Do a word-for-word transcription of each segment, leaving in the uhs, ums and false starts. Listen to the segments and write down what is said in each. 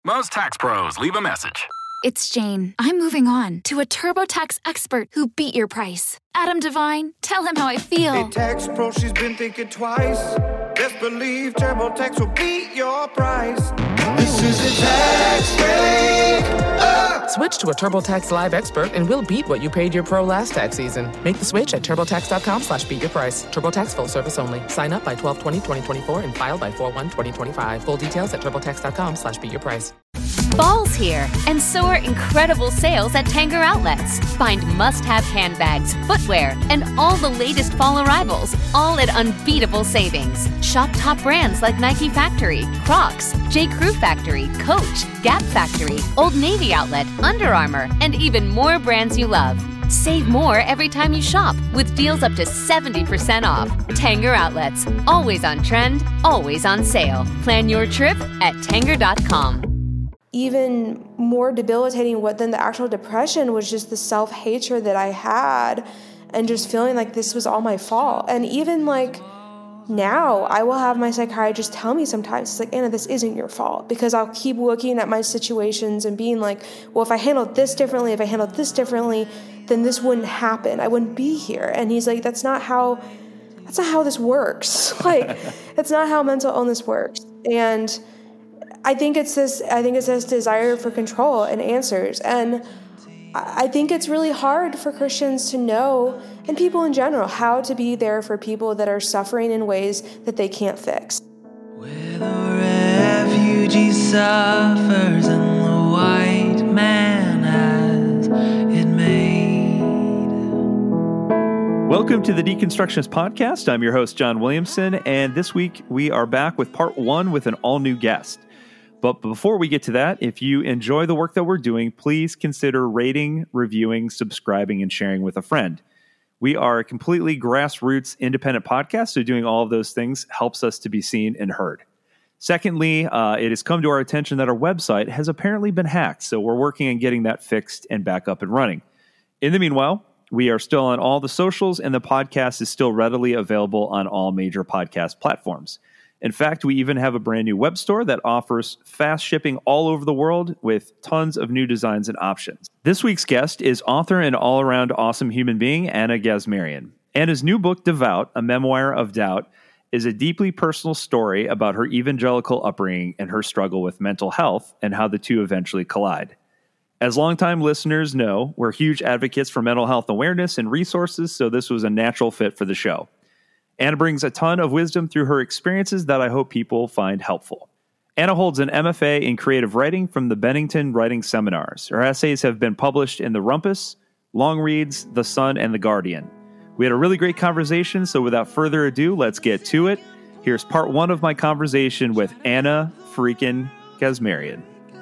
Most tax pros leave a message. It's Jane. I'm moving on to a TurboTax expert who beat your price. Adam Devine, tell him how I feel. Hey, tax pro, she's been thinking twice. Best believe TurboTax will beat your price. This is a tax break. Uh. Switch to a TurboTax Live expert and we'll beat what you paid your pro last tax season. Make the switch at TurboTax.com slash beat your price. TurboTax full service only. Sign up by twelve twenty twenty twenty-four and file by four one twenty twenty-five. Full details at TurboTax.com slash beat your price. Fall's here, and so are incredible sales at Tanger Outlets. Find must-have handbags, footwear, and all the latest fall arrivals, all at unbeatable savings. Shop top brands like Nike Factory, Crocs, J. Crew Factory, Coach, Gap Factory, Old Navy Outlet, Under Armour, and even more brands you love. Save more every time you shop with deals up to seventy percent off. Tanger Outlets, always on trend, always on sale. Plan your trip at tanger dot com. Even more debilitating what than the actual depression was just the self-hatred that I had and just feeling like this was all my fault. And even like now I will have my psychiatrist tell me sometimes, it's like, Anna, this isn't your fault, because I'll keep looking at my situations and being like, well, if I handled this differently, if I handled this differently, then this wouldn't happen. I wouldn't be here. And he's like, that's not how, that's not how this works. Like, it's not how mental illness works. And I think it's this, I think it's this desire for control and answers. And I think it's really hard for Christians to know, and people in general, how to be there for people that are suffering in ways that they can't fix. Where the refugee suffers and the white man has it made. Welcome to the Deconstructionist Podcast. I'm your host, John Williamson, and this week we are back with part one with an all-new guest. But before we get to that, if you enjoy the work that we're doing, please consider rating, reviewing, subscribing, and sharing with a friend. We are a completely grassroots independent podcast, so doing all of those things helps us to be seen and heard. Secondly, uh, it has come to our attention that our website has apparently been hacked, so we're working on getting that fixed and back up and running. In the meanwhile, we are still on all the socials, and the podcast is still readily available on all major podcast platforms. In fact, we even have a brand new web store that offers fast shipping all over the world with tons of new designs and options. This week's guest is author and all-around awesome human being, Anna Gazmarian. Anna's new book, Devout, A Memoir of Doubt, is a deeply personal story about her evangelical upbringing and her struggle with mental health and how the two eventually collide. As longtime listeners know, we're huge advocates for mental health awareness and resources, so this was a natural fit for the show. Anna brings a ton of wisdom through her experiences that I hope people find helpful. Anna holds an M F A in creative writing from the Bennington Writing Seminars. Her essays have been published in The Rumpus, Long Reads, The Sun, and The Guardian. We had a really great conversation, so without further ado, let's get to it. Here's part one of my conversation with Anna freaking Gazmarian.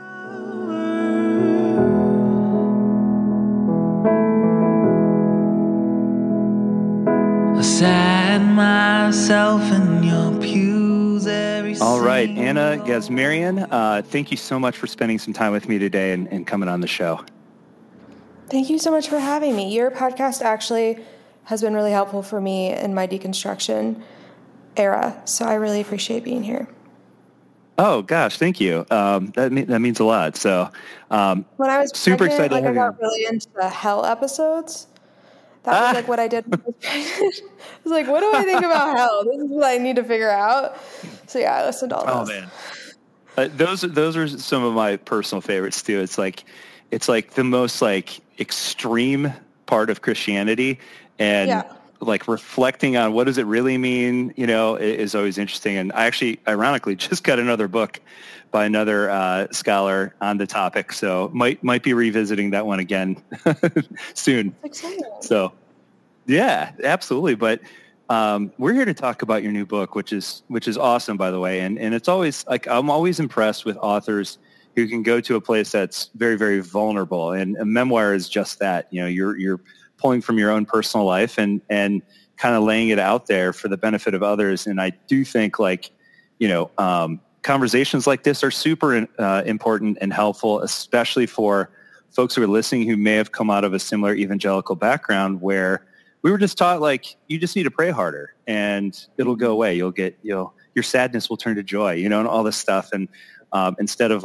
Sat myself in your pews every All right, Anna Gazmarian, uh, thank you so much for spending some time with me today and, and coming on the show. Thank you so much for having me. Your podcast actually has been really helpful for me in my deconstruction era, so I really appreciate being here. Oh gosh, thank you. Um, that mean, that means a lot. So, um, when I was super pregnant, excited. Like to I have got you. really into the hell episodes. That was Ah. like what I did when I was pregnant. I was like, what do I think about hell? This is what I need to figure out. So yeah, I listened to all Oh those. man, uh, those are those are some of my personal favorites too. It's like it's like the most like extreme part of Christianity, and Yeah. like reflecting on what does it really mean, you know, is always interesting. And I actually, ironically, just got another book by another uh, scholar on the topic, so might might be revisiting that one again soon. Exciting. So, yeah, absolutely. But um, we're here to talk about your new book, which is which is awesome, by the way. And and it's always like I'm always impressed with authors who can go to a place that's very very vulnerable. And a memoir is just that. You know, you're you're pulling from your own personal life and and kind of laying it out there for the benefit of others. And I do think like you know. Um, Conversations like this are super uh, important and helpful, especially for folks who are listening who may have come out of a similar evangelical background where we were just taught like you just need to pray harder and it'll go away. You'll get you'll your sadness will turn to joy, you know, and all this stuff. And um, instead of like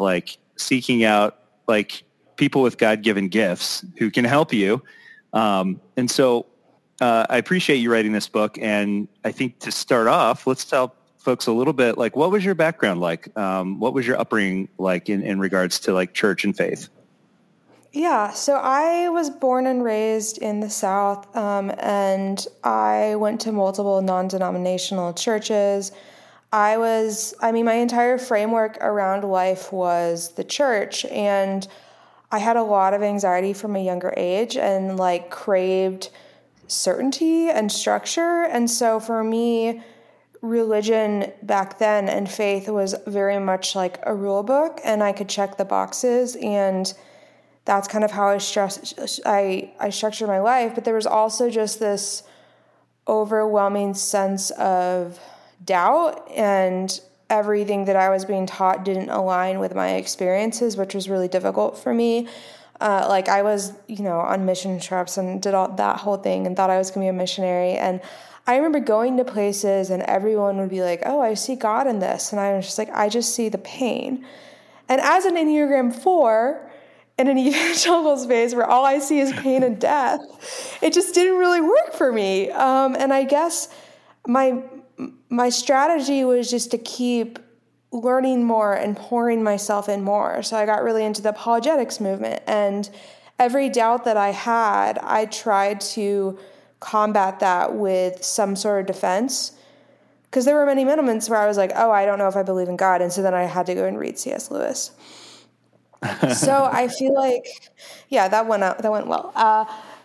seeking out like people with God-given gifts who can help you. Um, and so uh, I appreciate you writing this book. And I think to start off, let's tell folks a little bit, like, what was your background like? Um, what was your upbringing like in, in regards to like church and faith? Yeah, so I was born and raised in the South, um, and I went to multiple non-denominational churches. I was, I mean, my entire framework around life was the church, and I had a lot of anxiety from a younger age and like craved certainty and structure. And so for me, religion back then and faith was very much like a rule book, and I could check the boxes, and that's kind of how I stress, I, I structured my life. But there was also just this overwhelming sense of doubt, and everything that I was being taught didn't align with my experiences, which was really difficult for me. Uh, like I was, you know, on mission trips and did all that whole thing and thought I was going to be a missionary. And I remember going to places and everyone would be like, oh, I see God in this. And I was just like, I just see the pain. And as an Enneagram four, in an evangelical space where all I see is pain and death, it just didn't really work for me. Um, and I guess my my strategy was just to keep learning more and pouring myself in more. So I got really into the apologetics movement, and every doubt that I had, I tried to combat that with some sort of defense. Because there were many moments where I was like, oh, I don't know if I believe in God. And so then I had to go and read C S Lewis. So I feel like, yeah, that went out, that went well. Uh,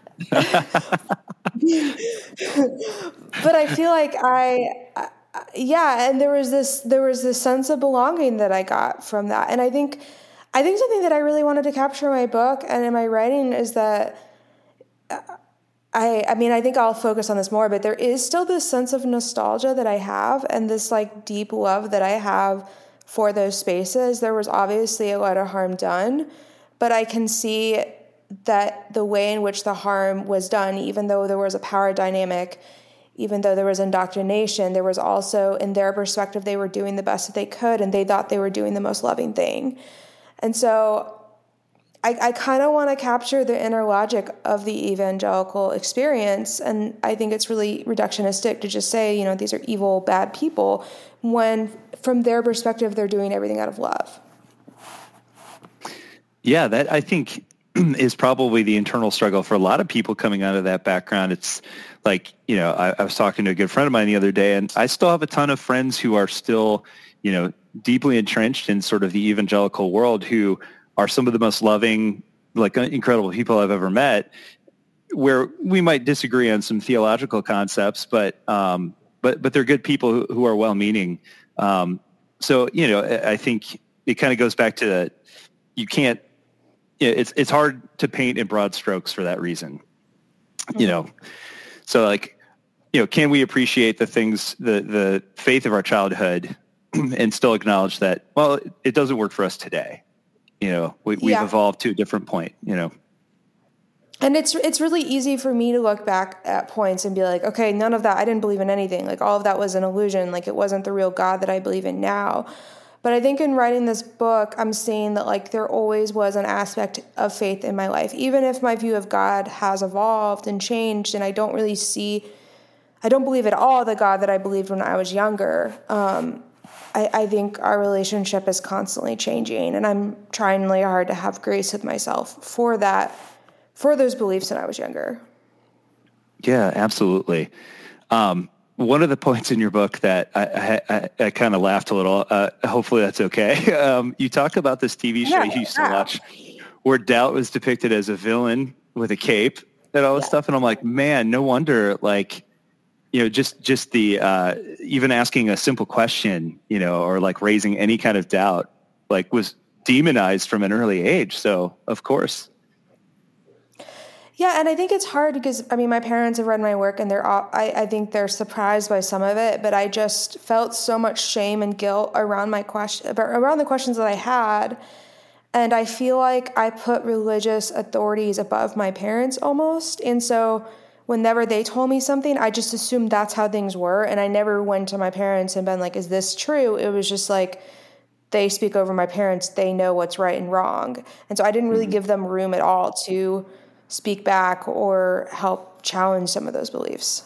but I feel like I, uh, yeah, and there was this, there was this sense of belonging that I got from that. And I think, I think something that I really wanted to capture in my book and in my writing is that, uh, I, I mean, I think I'll focus on this more, but there is still this sense of nostalgia that I have, and this like deep love that I have for those spaces. There was obviously a lot of harm done, but I can see that the way in which the harm was done, even though there was a power dynamic, even though there was indoctrination, there was also, in their perspective, they were doing the best that they could, and they thought they were doing the most loving thing. And so I, I kind of want to capture the inner logic of the evangelical experience, and I think it's really reductionistic to just say, you know, these are evil, bad people, when from their perspective, they're doing everything out of love. Yeah, that I think is probably the internal struggle for a lot of people coming out of that background. It's like, you know, I, I was talking to a good friend of mine the other day, and I still have a ton of friends who are still, you know, deeply entrenched in sort of the evangelical world, who are some of the most loving, like incredible people I've ever met, where we might disagree on some theological concepts, but um, but but they're good people who, who are well-meaning. Um, so, you know, I think it kind of goes back to, you can't, it's it's hard to paint in broad strokes for that reason, mm-hmm. you know. So, like, you know, can we appreciate the things, the the faith of our childhood, and still acknowledge that, well, it doesn't work for us today. You know, we, we've yeah. evolved to a different point, you know. And it's it's really easy for me to look back at points and be like, okay, none of that, I didn't believe in anything. Like, all of that was an illusion. Like, it wasn't the real God that I believe in now. But I think in writing this book, I'm seeing that, like, there always was an aspect of faith in my life. Even if my view of God has evolved and changed, and I don't really see, I don't believe at all the God that I believed when I was younger. Um, I, I think our relationship is constantly changing, and I'm trying really hard to have grace with myself for that, for those beliefs when I was younger. Yeah, absolutely. Um, one of the points in your book that I, I, I kind of laughed a little, uh, hopefully that's okay. Um, you talk about this T V show yeah, you used yeah. to watch where doubt was depicted as a villain with a cape and all this yeah. stuff. And I'm like, man, no wonder, like, you know, just, just the, uh, even asking a simple question, you know, or like raising any kind of doubt, like, was demonized from an early age. So of course. Yeah. And I think it's hard because, I mean, my parents have read my work, and they're all, I, I think they're surprised by some of it, but I just felt so much shame and guilt around my question, around the questions that I had. And I feel like I put religious authorities above my parents almost. And so whenever they told me something, I just assumed that's how things were. And I never went to my parents and been like, is this true? It was just like, they speak over my parents. They know what's right and wrong. And so I didn't really mm-hmm. give them room at all to speak back or help challenge some of those beliefs.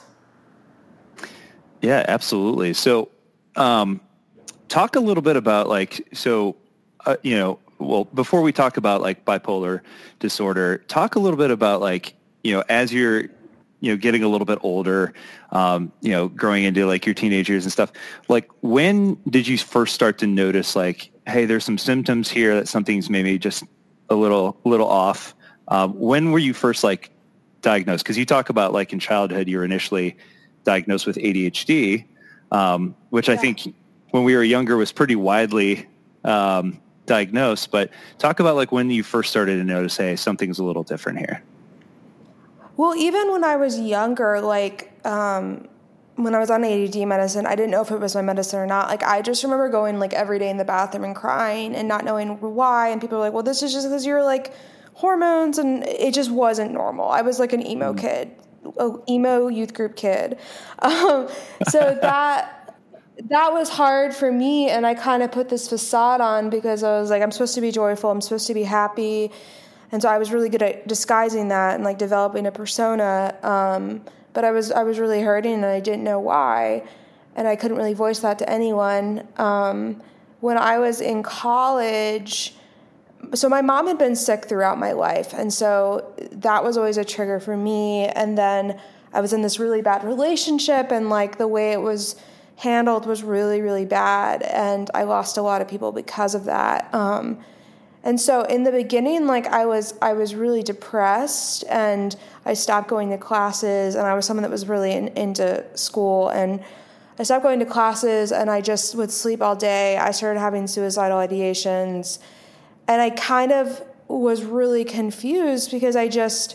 Yeah, absolutely. So, um, talk a little bit about like, so, uh, you know, well, before we talk about like bipolar disorder, talk a little bit about like, you know, as you're, you know, getting a little bit older, um, you know, growing into like your teenage years and stuff, like when did you first start to notice like, hey, there's some symptoms here that something's maybe just a little, little off? Um, when were you first like diagnosed? Because you talk about like in childhood, you were initially diagnosed with A D H D, um, which yeah. I think when we were younger was pretty widely um, diagnosed. But talk about like when you first started to notice, hey, something's a little different here. Well, even when I was younger, like um, when I was on A D D medicine, I didn't know if it was my medicine or not. Like I just remember going like every day in the bathroom and crying and not knowing why. And people were like, well, this is just because you're like hormones. And it just wasn't normal. I was like an emo mm. kid, a emo youth group kid. Um, so that that was hard for me. And I kind of put this facade on because I was like, I'm supposed to be joyful. I'm supposed to be happy. And so I was really good at disguising that and like developing a persona. Um, but I was I was really hurting and I didn't know why. And I couldn't really voice that to anyone. Um, when I was in college, so my mom had been sick throughout my life. And so that was always a trigger for me. And then I was in this really bad relationship and like the way it was handled was really, really bad. And I lost a lot of people because of that. Um, And so in the beginning, like I was, I was really depressed and I stopped going to classes and I was someone that was really in, into school and I stopped going to classes and I just would sleep all day. I started having suicidal ideations and I kind of was really confused because I just,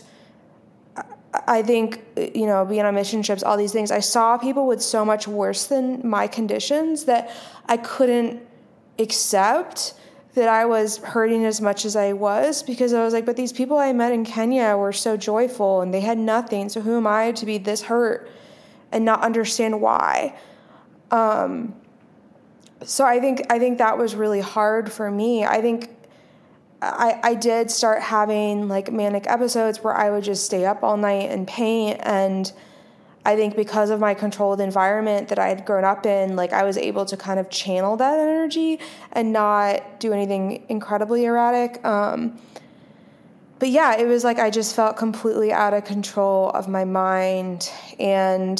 I think, you know, being on mission trips, all these things, I saw people with so much worse than my conditions that I couldn't accept that I was hurting as much as I was because I was like, but these people I met in Kenya were so joyful and they had nothing. So who am I to be this hurt and not understand why? Um, so I think, I think that was really hard for me. I think I, I did start having like manic episodes where I would just stay up all night and paint. And I think because of my controlled environment that I had grown up in, like I was able to kind of channel that energy and not do anything incredibly erratic. Um, but yeah, it was like I just felt completely out of control of my mind and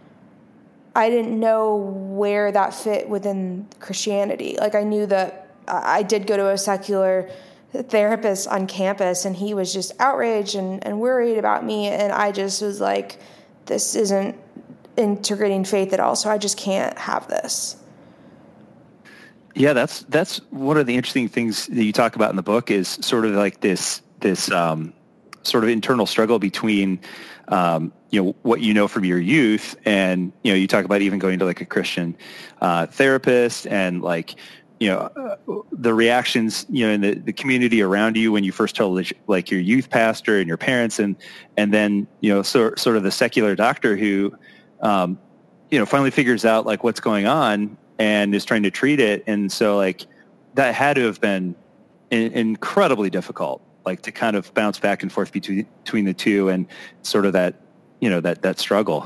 I didn't know where that fit within Christianity. Like I knew that I did go to a secular therapist on campus and he was just outraged and, and worried about me. And I just was like, this isn't integrating faith at all, so I just can't have this. Yeah, that's that's one of the interesting things that you talk about in the book is sort of like this this um, sort of internal struggle between um, you know what you know from your youth, and you know you talk about even going to like a Christian uh, therapist and like you know uh, the reactions you know in the, the community around you when you first told like your youth pastor and your parents, and and then you know so, sort of the secular doctor who um, you know finally figures out like what's going on and is trying to treat it, and so like that had to have been in, incredibly difficult, like to kind of bounce back and forth between between the two and sort of that you know that that struggle.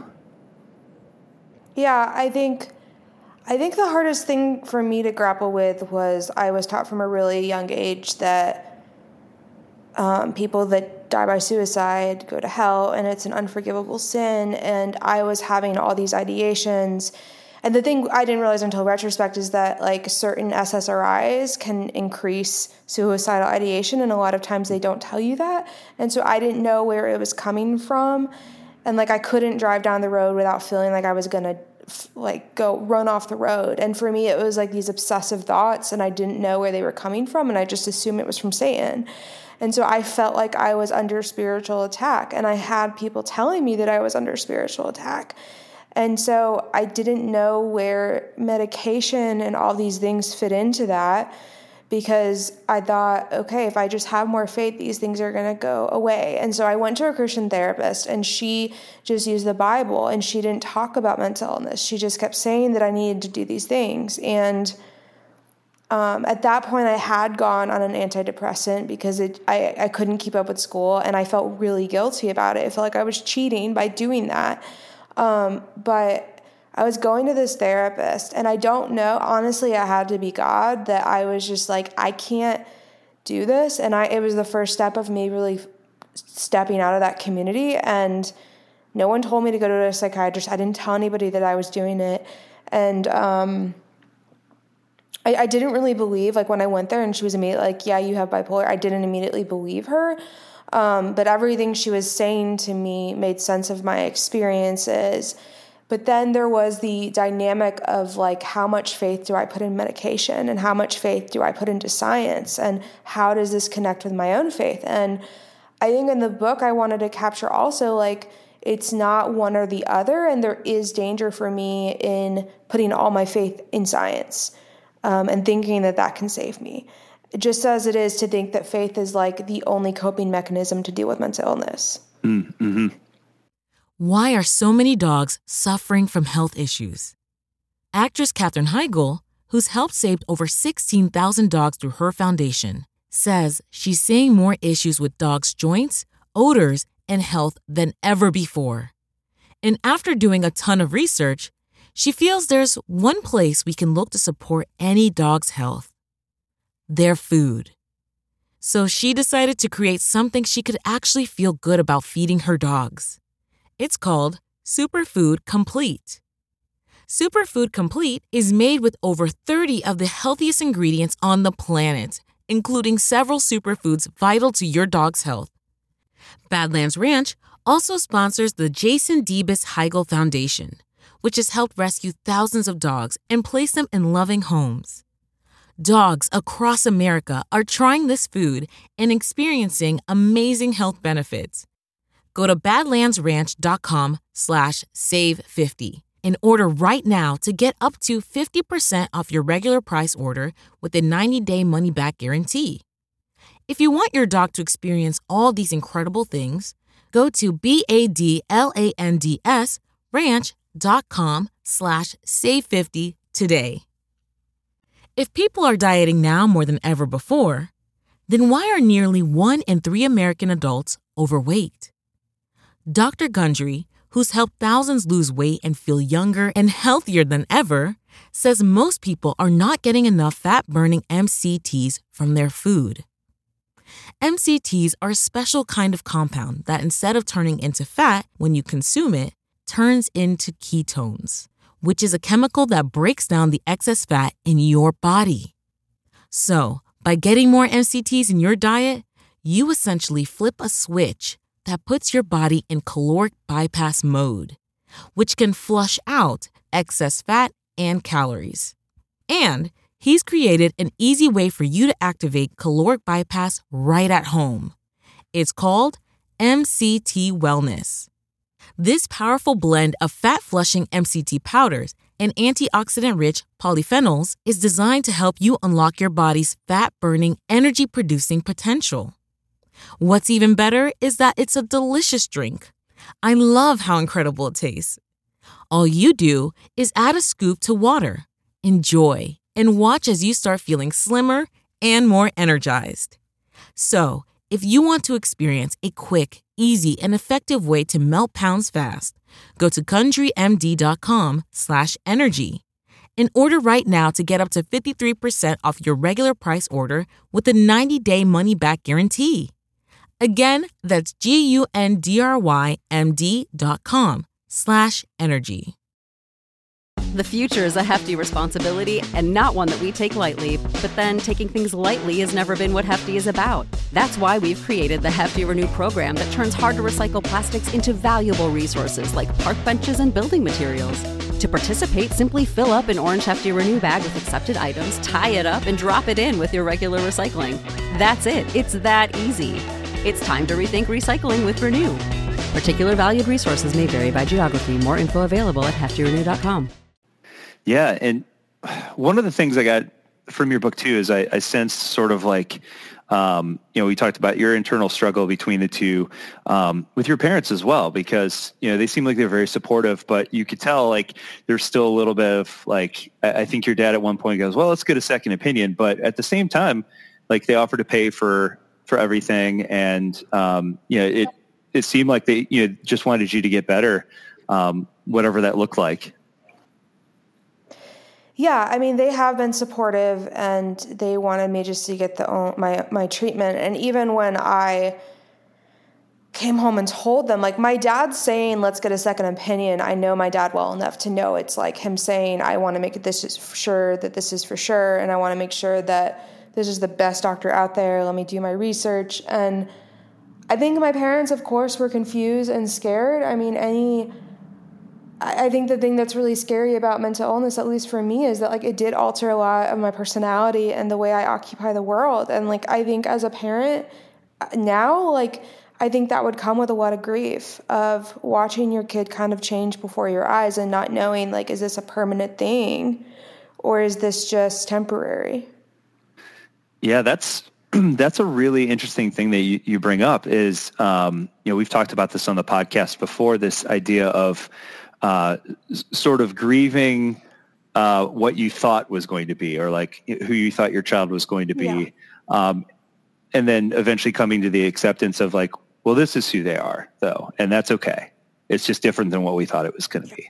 Yeah, I think. I think the hardest thing for me to grapple with was I was taught from a really young age that um, people that die by suicide go to hell and it's an unforgivable sin. And I was having all these ideations. And the thing I didn't realize until retrospect is that like certain S S R Is can increase suicidal ideation. And a lot of times they don't tell you that. And so I didn't know where it was coming from. And like I couldn't drive down the road without feeling like I was going to like go run off the road. And for me, it was like these obsessive thoughts and I didn't know where they were coming from. And I just assumed it was from Satan. And so I felt like I was under spiritual attack and I had people telling me that I was under spiritual attack. And so I didn't know where medication and all these things fit into that because I thought, okay, if I just have more faith, these things are going to go away. And so I went to a Christian therapist and she just used the Bible and she didn't talk about mental illness. She just kept saying that I needed to do these things. And um, at that point I had gone on an antidepressant because it, I, I couldn't keep up with school, and I felt really guilty about it. I felt like I was cheating by doing that. Um, but I was going to this therapist, and I don't know, honestly, I had to be God, that I was just like, I can't do this. And I, it was the first step of me really stepping out of that community. And no one told me to go to a psychiatrist. I didn't tell anybody that I was doing it. And, um, I, I didn't really believe, like when I went there and she was immediately like, yeah, you have bipolar. I didn't immediately believe her. Um, but everything she was saying to me made sense of my experiences. But then there was the dynamic of like, how much faith do I put in medication, and how much faith do I put into science, and how does this connect with my own faith? And I think in the book I wanted to capture also like, it's not one or the other, and there is danger for me in putting all my faith in science um, and thinking that that can save me. Just as it is to think that faith is like the only coping mechanism to deal with mental illness. Mm-hmm. Why are so many dogs suffering from health issues? Actress Katherine Heigl, who's helped save over sixteen thousand dogs through her foundation, says she's seeing more issues with dogs' joints, odors, and health than ever before. And after doing a ton of research, she feels there's one place we can look to support any dog's health: their food. So she decided to create something she could actually feel good about feeding her dogs. It's called Superfood Complete. Superfood Complete is made with over thirty of the healthiest ingredients on the planet, including several superfoods vital to your dog's health. Badlands Ranch also sponsors the Jason Debus Heigl Foundation, which has helped rescue thousands of dogs and place them in loving homes. Dogs across America are trying this food and experiencing amazing health benefits. Go to badlandsranch.com slash save 50 and order right now to get up to fifty percent off your regular price order with a ninety-day money-back guarantee. If you want your dog to experience all these incredible things, go to B-A-D-L-A-N-D-S ranch.com slash save 50 today. If people are dieting now more than ever before, then why are nearly one in three American adults overweight? Doctor Gundry, who's helped thousands lose weight and feel younger and healthier than ever, says most people are not getting enough fat-burning M C Ts from their food. M C Ts are a special kind of compound that, instead of turning into fat when you consume it, turns into ketones, which is a chemical that breaks down the excess fat in your body. So, by getting more M C Ts in your diet, you essentially flip a switch that puts your body in caloric bypass mode, which can flush out excess fat and calories. And he's created an easy way for you to activate caloric bypass right at home. It's called M C T Wellness. This powerful blend of fat-flushing M C T powders and antioxidant-rich polyphenols is designed to help you unlock your body's fat-burning, energy-producing potential. What's even better is that it's a delicious drink. I love how incredible it tastes. All you do is add a scoop to water, enjoy, and watch as you start feeling slimmer and more energized. So, if you want to experience a quick, easy, and effective way to melt pounds fast, go to GundryMD.com slash energy and order right now to get up to fifty-three percent off your regular price order with a ninety-day money-back guarantee. Again, that's G-U-N-D-R-Y-M-D.com slash energy. The future is a hefty responsibility and not one that we take lightly. But then taking things lightly has never been what Hefty is about. That's why we've created the Hefty Renew program that turns hard-to-recycle plastics into valuable resources like park benches and building materials. To participate, simply fill up an orange Hefty Renew bag with accepted items, tie it up, and drop it in with your regular recycling. That's it. It's that easy. It's time to rethink recycling with Renew. Particular valued resources may vary by geography. More info available at hefty renew dot com. Yeah, and one of the things I got from your book too is I, I sensed sort of like Um, you know, we talked about your internal struggle between the two, um, with your parents as well, because, you know, they seem like they're very supportive, but you could tell like there's still a little bit of like, I, I think your dad at one point goes, well, let's get a second opinion. But at the same time, like they offered to pay for, for everything. And, um, you know, it, it seemed like they, you know, just wanted you to get better, um, whatever that looked like. Yeah, I mean, they have been supportive, and they wanted me just to get the my my treatment. And even when I came home and told them, like my dad's saying, let's get a second opinion. I know my dad well enough to know it's like him saying, I want to make this is for sure, that this is for sure, and I want to make sure that this is the best doctor out there. Let me do my research. And I think my parents, of course, were confused and scared. I mean, any... I think the thing that's really scary about mental illness, at least for me, is that like it did alter a lot of my personality and the way I occupy the world. And like I think as a parent now, like I think that would come with a lot of grief of watching your kid kind of change before your eyes and not knowing like, is this a permanent thing or is this just temporary? Yeah, that's that's a really interesting thing that you, you bring up is, um, you know, we've talked about this on the podcast before, this idea of Uh, sort of grieving uh, what you thought was going to be, or like who you thought your child was going to be. Yeah. Um, and then eventually coming to the acceptance of like, well, this is who they are though. And that's okay. It's just different than what we thought it was going to be.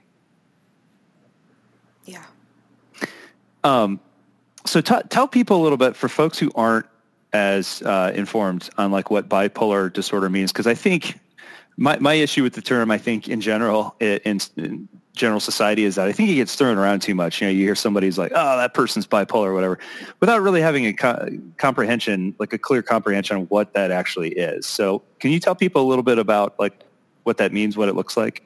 Yeah. Um, so t- tell people a little bit, for folks who aren't as uh, informed on like what bipolar disorder means. Cause I think My my issue with the term, I think, in general, in, in general society, is that I think it gets thrown around too much. You know, you hear somebody's like, "Oh, that person's bipolar," or whatever, without really having a co- comprehension, like a clear comprehension of what that actually is. So, can you tell people a little bit about like what that means, what it looks like?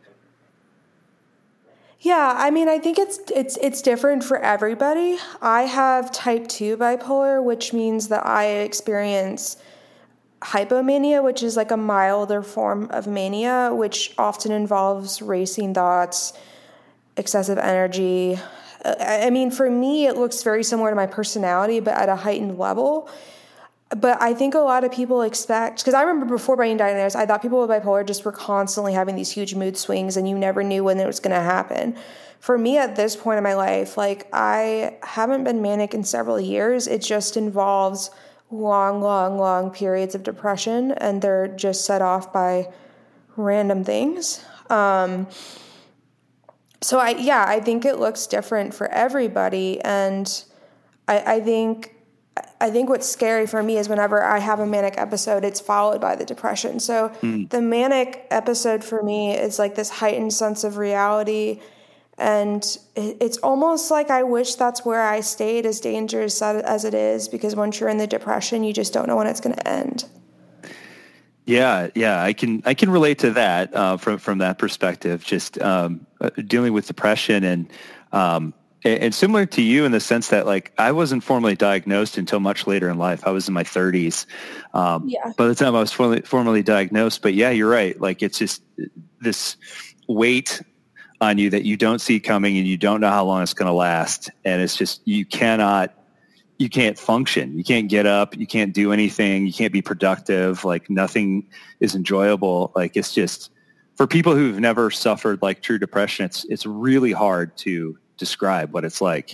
Yeah, I mean, I think it's it's it's different for everybody. I have type two bipolar, which means that I experience hypomania, which is like a milder form of mania, which often involves racing thoughts, excessive energy. I mean, for me, it looks very similar to my personality, but at a heightened level. But I think a lot of people expect, because I remember before being diagnosed, I thought people with bipolar just were constantly having these huge mood swings and you never knew when it was going to happen. For me at this point in my life, like I haven't been manic in several years. It just involves long, long, long periods of depression, and they're just set off by random things. Um, so I, yeah, I think it looks different for everybody. And I, I think, I think what's scary for me is whenever I have a manic episode, it's followed by the depression. So mm. the manic episode for me is like this heightened sense of reality. And it's almost like I wish that's where I stayed, as dangerous as it is, because once you're in the depression, you just don't know when it's going to end. Yeah, yeah, I can I can relate to that uh, from from that perspective. Just um, dealing with depression and um, and similar to you in the sense that like I wasn't formally diagnosed until much later in life. I was in my thirties. Um, yeah. By the time I was formally, formally diagnosed, but yeah, you're right. Like it's just this weight on you that you don't see coming, and you don't know how long it's going to last. And it's just, you cannot, you can't function. You can't get up. You can't do anything. You can't be productive. Like nothing is enjoyable. Like it's just, for people who've never suffered like true depression, it's, it's really hard to describe what it's like.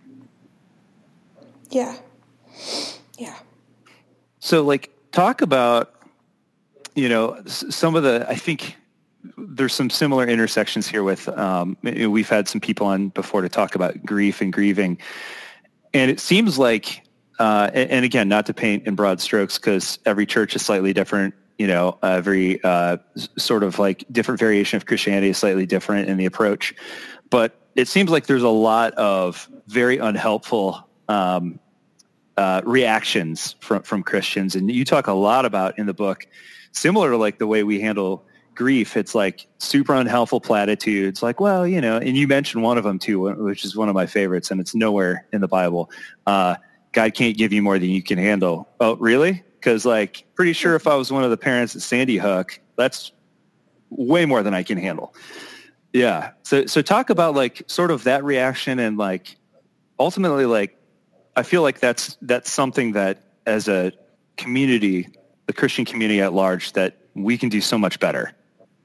Yeah. Yeah. So like talk about, you know, some of the, I think, there's some similar intersections here with, um, we've had some people on before to talk about grief and grieving. And it seems like, uh, and, and again, not to paint in broad strokes, because every church is slightly different, you know, every uh, sort of like different variation of Christianity is slightly different in the approach. But it seems like there's a lot of very unhelpful um, uh, reactions from, from Christians. And you talk a lot about in the book, similar to like the way we handle grief, it's like super unhelpful platitudes like, well, you know, and you mentioned one of them too, which is one of my favorites, and it's nowhere in the Bible. Uh, God can't give you more than you can handle. Oh, really? Because like, pretty sure if I was one of the parents at Sandy Hook, that's way more than I can handle. Yeah. So, so talk about like sort of that reaction, and like ultimately, like, I feel like that's, that's something that as a, community, the Christian community at large, that we can do so much better?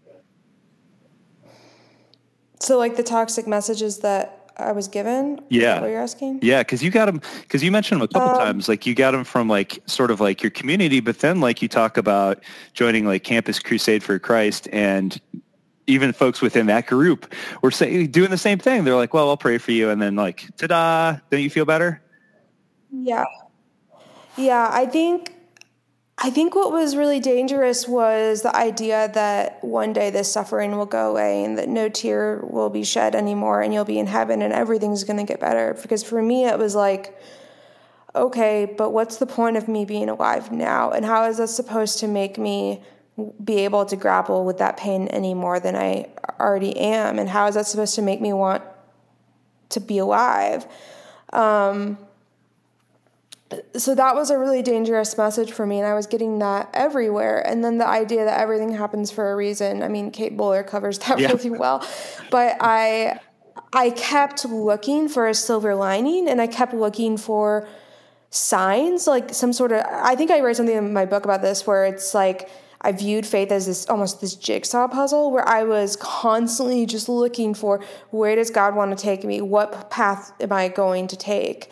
So like the toxic messages that I was given? Yeah. Is that what you're asking? Yeah, because you got them, because you mentioned them a couple um, times, like you got them from like sort of like your community, but then like you talk about joining like Campus Crusade for Christ, and even folks within that group were say, doing the same thing. They're like, well, I'll pray for you. And then like, ta-da, don't you feel better? Yeah. Yeah, I think I think what was really dangerous was the idea that one day this suffering will go away and that no tear will be shed anymore and you'll be in heaven and everything's going to get better. Because for me, it was like, okay, but what's the point of me being alive now? And how is that supposed to make me be able to grapple with that pain any more than I already am? And how is that supposed to make me want to be alive? Um, So that was a really dangerous message for me, and I was getting that everywhere. And then the idea that everything happens for a reason. I mean, Kate Bowler covers that yeah. really well. But I I kept looking for a silver lining, and I kept looking for signs, like some sort of, I think I wrote something in my book about this, where it's like I viewed faith as this almost this jigsaw puzzle, where I was constantly just looking for, where does God want to take me? What path am I going to take?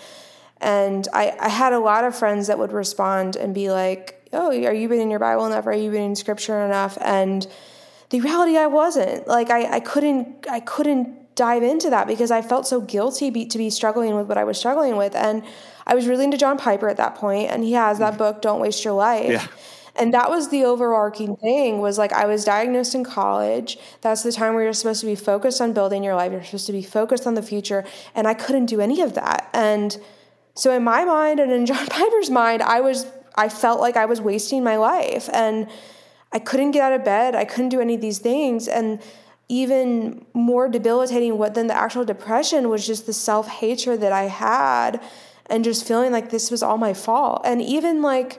And I, I had a lot of friends that would respond and be like, oh, are you reading your Bible enough? Are you reading scripture enough? And the reality, I wasn't. Like, I, I couldn't I couldn't dive into that because I felt so guilty be, to be struggling with what I was struggling with. And I was really into John Piper at that point, and he has that book, Don't Waste Your Life. Yeah. And that was the overarching thing, was like I was diagnosed in college. That's the time where you're supposed to be focused on building your life. You're supposed to be focused on the future. And I couldn't do any of that. And so in my mind and in John Piper's mind, I was, I felt like I was wasting my life, and I couldn't get out of bed. I couldn't do any of these things. And even more debilitating what than the actual depression was just the self-hatred that I had, and just feeling like this was all my fault. And even like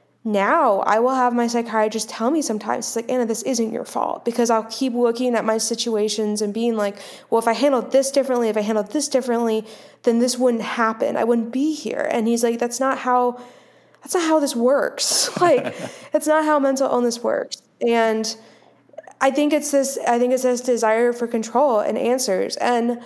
now, I will have my psychiatrist tell me sometimes, it's like, Anna, this isn't your fault, because I'll keep looking at my situations and being like, well, if I handled this differently, if I handled this differently, then this wouldn't happen. I wouldn't be here. And he's like, that's not how, that's not how this works. Like, that's not how mental illness works. And I think it's this, I think it's this desire for control and answers. And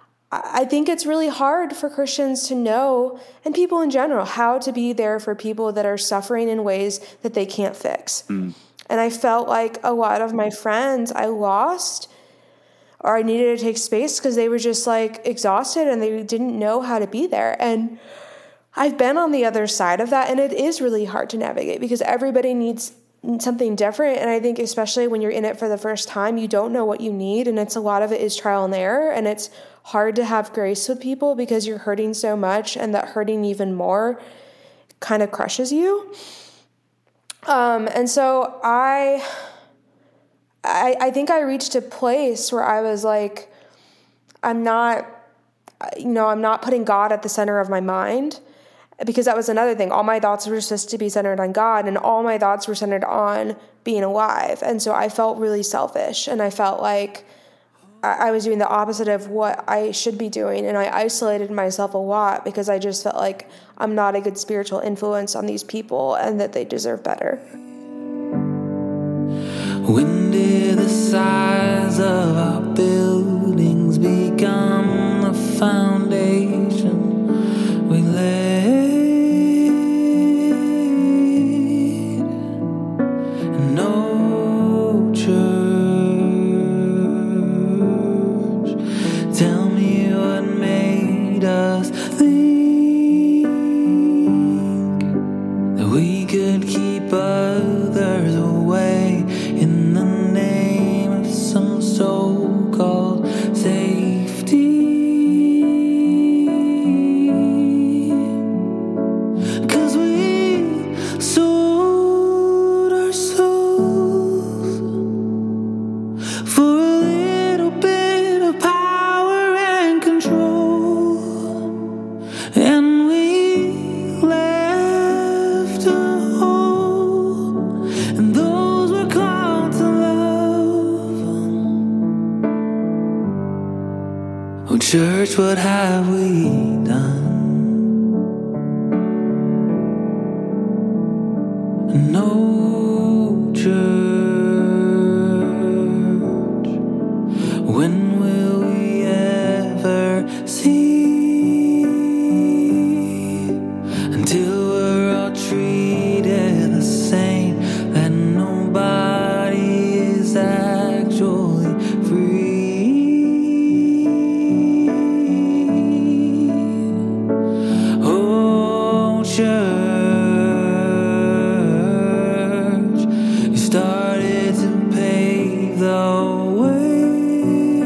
I think it's really hard for Christians to know, and people in general, how to be there for people that are suffering in ways that they can't fix. Mm. And I felt like a lot of my friends I lost, or I needed to take space because they were just like exhausted and they didn't know how to be there. And I've been on the other side of that, and it is really hard to navigate because everybody needs something different. And I think especially when you're in it for the first time, you don't know what you need. And it's a lot of it is trial and error. And it's hard to have grace with people because you're hurting so much, and that hurting even more kind of crushes you. Um, and so I, I, I think I reached a place where I was like, I'm not, you know, I'm not putting God at the center of my mind, because that was another thing. All my thoughts were supposed to be centered on God, and all my thoughts were centered on being alive. And so I felt really selfish, and I felt like I was doing the opposite of what I should be doing. And I isolated myself a lot because I just felt like I'm not a good spiritual influence on these people and that they deserve better. When did the size of our buildings become the foundation we laid? No church. Tell me what made us think that we could keep others away in the name of some so-called safety. 'Cause we sold our souls for a little bit of power and control, and we left a hole, and those we're called to love. Oh, church, what have we done? Oh, church, when will we ever see? Until we're all treated the same, that nobody is actually free. Oh, church, started to pave the way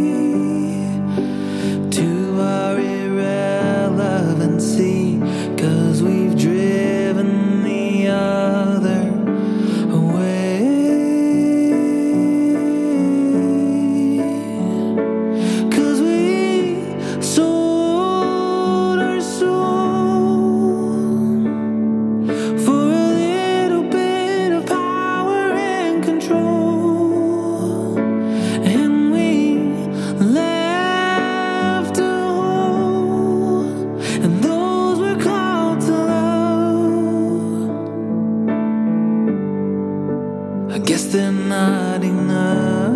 to our irrelevancy, 'cause we've driven the other away. 'Cause we sold our soul for a little bit of power and control, and we left a hole, and those we're called to love, I guess they're not enough.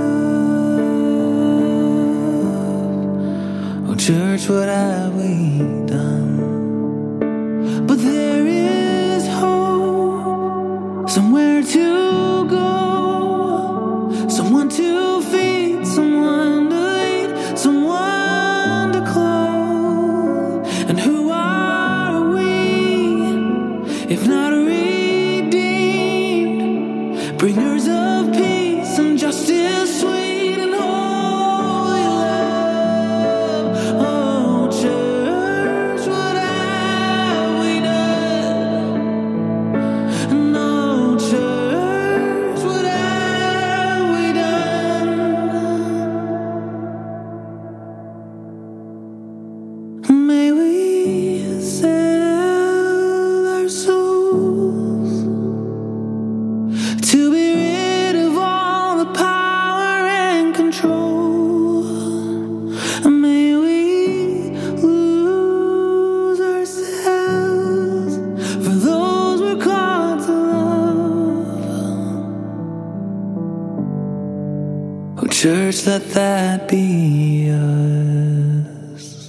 Oh, church, what have we done? But there is hope, somewhere to go, someone to feed, someone to lead, someone to clothe. And who are we if not redeemed, bringers of peace and justice, sweet and holy love? Oh, church, what have we done? No, church, what have we done? May we sell our souls to be rid of all the power and control. May we lose ourselves for those we're called to love. Oh, church, let that be us.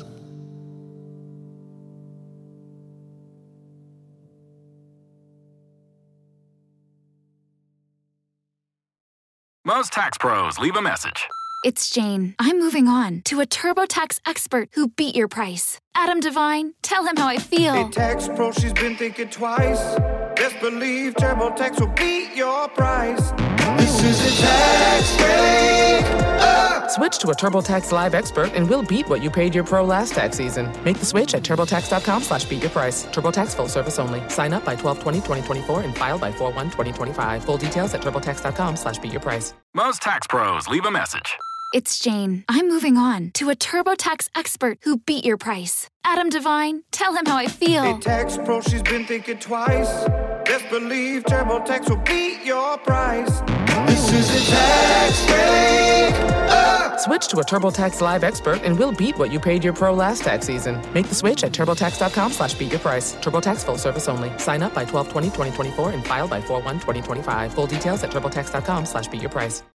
Most tax pros leave a message. It's Jane. I'm moving on to a TurboTax expert who beat your price. Adam Devine, tell him how I feel. Hey, tax pro, she's been thinking twice. Best believe TurboTax will beat your price. This is a tax break. Uh! Switch to a TurboTax Live expert and we'll beat what you paid your pro last tax season. Make the switch at TurboTax.com slash beat your price. TurboTax full service only. Sign up by twelve twenty twenty twenty-four and file by four one twenty twenty-five. Full details at TurboTax.com slash beat your price. Most tax pros leave a message. It's Jane. I'm moving on to a TurboTax expert who beat your price. Adam Devine, tell him how I feel. Hey, tax pro, she's been thinking twice. Best believe TurboTax will beat your price. This is a tax break. Uh! Switch to a TurboTax Live expert and we'll beat what you paid your pro last tax season. Make the switch at TurboTax.com slash beat your price. TurboTax full service only. Sign up by twelve twenty twenty twenty-four and file by four one twenty twenty-five. Full details at TurboTax.com slash beat your price.